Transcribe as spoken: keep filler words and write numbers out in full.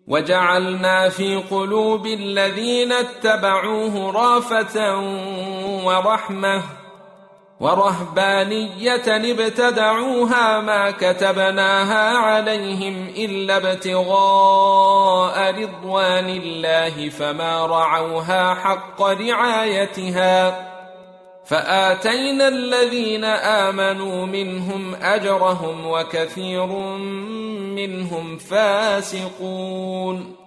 وجعلنا في قلوب الذين اتبعوه رأفة ورحمة ورهبانية ابتدعوها ما كتبناها عليهم إلا ابتغاء رضوان الله فما رعوها حق رعايتها فآتينا الذين آمنوا منهم أجرهم وكثير منهم فاسقون.